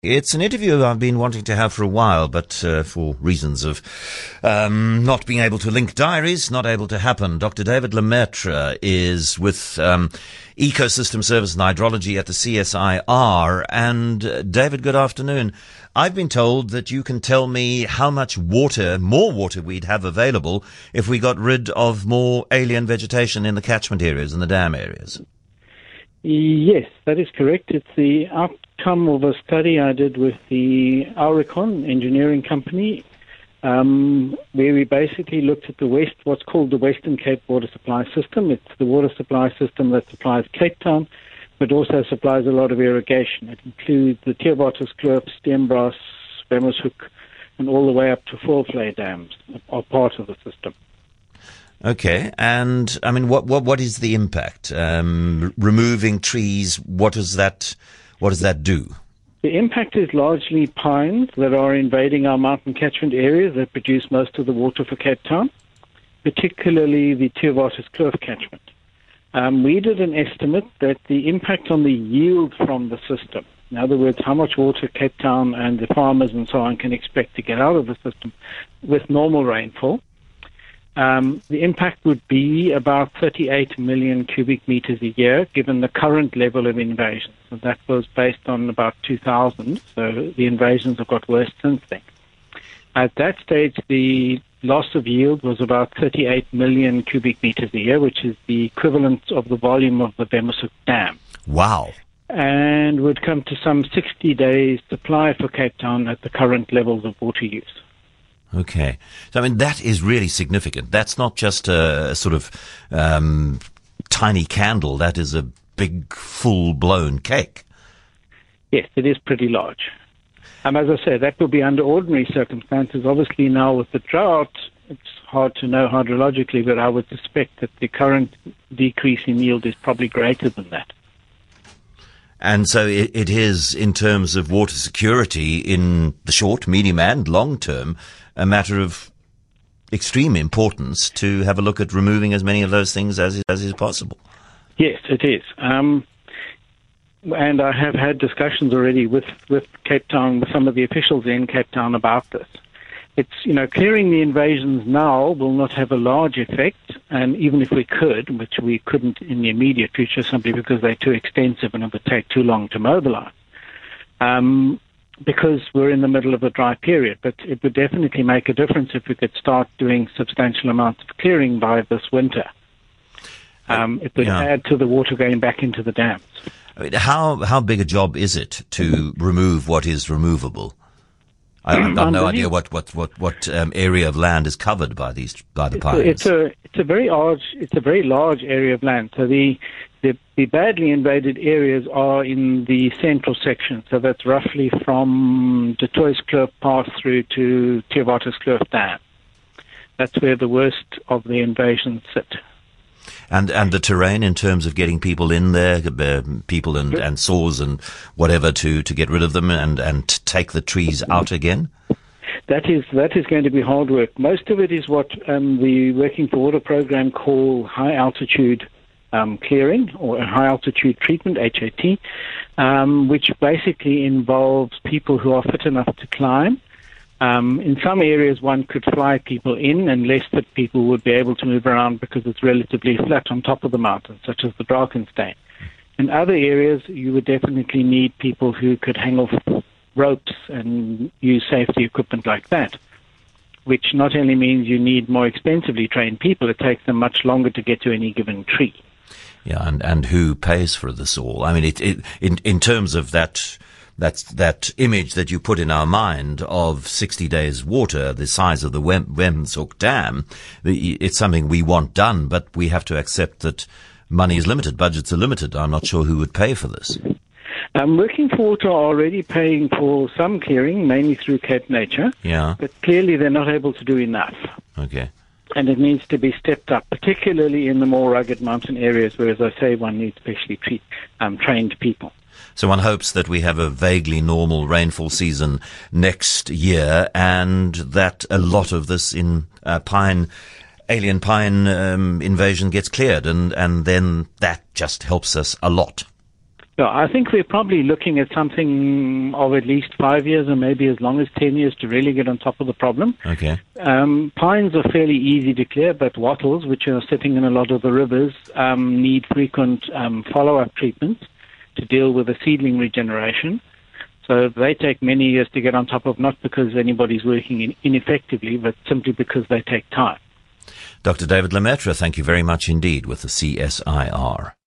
It's an interview I've been wanting to have for a while, but for reasons of not being able to link diaries, not able to happen. Dr. David Lemaitre is with Ecosystem Service and Hydrology at the CSIR. And David, good afternoon. I've been told that you can tell me how much water, more water we'd have available if we got rid of more alien vegetation in the catchment areas and the dam areas. Yes, that is correct. It's the outcome of a study I did with the Auricon engineering company, where we basically looked at what's called the Western Cape water supply system. It's the water supply system that supplies Cape Town, but also supplies a lot of irrigation. It includes the Theobartuskloof, Steenbras, Vemmershoek, and all the way up to Voorvlei dams are part of the system. Okay, and I mean, what is the impact? Removing trees, what does that do? The impact is largely pines that are invading our mountain catchment areas that produce most of the water for Cape Town, particularly the Theobartuskloof catchment. We did an estimate that the impact on the yield from the system, in other words, how much water Cape Town and the farmers and so on can expect to get out of the system with normal rainfall, the impact would be about 38 million cubic meters a year, given the current level of invasion. So that was based on about 2000, so the invasions have got worse since then. At that stage, the loss of yield was about 38 million cubic meters a year, which is the equivalent of the volume of the Vemmershoek Dam. Wow. And would come to some 60 days supply for Cape Town at the current levels of water use. Okay. So, I mean, that is really significant. That's not just a sort of tiny candle. That is a big, full-blown cake. Yes, it is pretty large. As I say, that will be under ordinary circumstances. Obviously, now with the drought, it's hard to know hydrologically, but I would suspect that the current decrease in yield is probably greater than that. And so it is, in terms of water security in the short, medium, and long term, a matter of extreme importance to have a look at removing as many of those things as is possible. Yes, it is. And I have had discussions already with Cape Town, with some of the officials in Cape Town about this. It's, clearing the invasions now will not have a large effect, and even if we could, which we couldn't in the immediate future simply because they're too extensive and it would take too long to mobilize, because we're in the middle of a dry period. But it would definitely make a difference if we could start doing substantial amounts of clearing by this winter. It would add to the water going back into the dams. I mean, how big a job is it to remove what is removable? I've got no idea what area of land is covered by the pines. It's a very large area of land. So the badly invaded areas are in the central section. So that's roughly from the Tuiskloof pass through to Theobartuskloof Dam. That's where the worst of the invasions sit. And the terrain in terms of getting people in there, people and saws and whatever to get rid of them and take the trees out again? That is going to be hard work. Most of it is what the Working for Water program call high altitude clearing or high altitude treatment, HAT, which basically involves people who are fit enough to climb. In some areas, one could fly people in, and less fit people would be able to move around because it's relatively flat on top of the mountain, such as the Drakensberg. In other areas, you would definitely need people who could hang off ropes and use safety equipment like that, which not only means you need more expensively trained people, it takes them much longer to get to any given tree. Yeah, and who pays for this all? I mean, in terms of that image that you put in our mind of 60 days water, the size of the Vemmershoek Dam, it's something we want done, but we have to accept that money is limited, budgets are limited. I'm not sure who would pay for this. Working for Water are already paying for some clearing, mainly through Cape Nature, but clearly they're not able to do enough. Okay. And it needs to be stepped up, particularly in the more rugged mountain areas where, as I say, one needs specially trained people. So one hopes that we have a vaguely normal rainfall season next year and that a lot of this alien pine invasion gets cleared and then that just helps us a lot. So I think we're probably looking at something of at least 5 years or maybe as long as 10 years to really get on top of the problem. Okay. Pines are fairly easy to clear, but wattles, which are sitting in a lot of the rivers, need frequent follow-up treatments to deal with the seedling regeneration. So they take many years to get on top of, not because anybody's working ineffectively, but simply because they take time. Dr. David Lemaitre, thank you very much indeed with the CSIR.